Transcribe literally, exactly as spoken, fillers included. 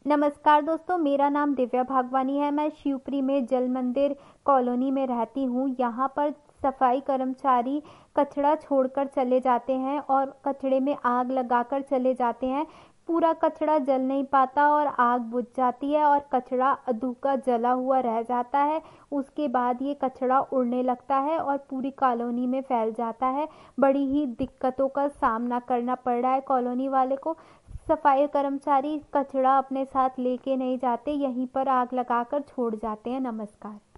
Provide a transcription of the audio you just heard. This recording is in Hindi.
नमस्कार दोस्तों, मेरा नाम दिव्या भागवानी है। मैं शिवपुरी में जल मंदिर कॉलोनी में रहती हूँ। यहाँ पर सफाई कर्मचारी कचरा छोड़कर चले जाते हैं और कचरे में आग लगाकर चले जाते हैं। पूरा कचरा जल नहीं पाता और आग बुझ जाती है और कचरा अधूका जला हुआ रह जाता है। उसके बाद ये कचरा उड़ने लगता है और पूरी कॉलोनी में फैल जाता है। बड़ी ही दिक्कतों का सामना करना पड़ रहा है कॉलोनी वाले को। सफाई कर्मचारी कचरा अपने साथ लेके नहीं जाते, यहीं पर आग लगाकर छोड़ जाते हैं। नमस्कार।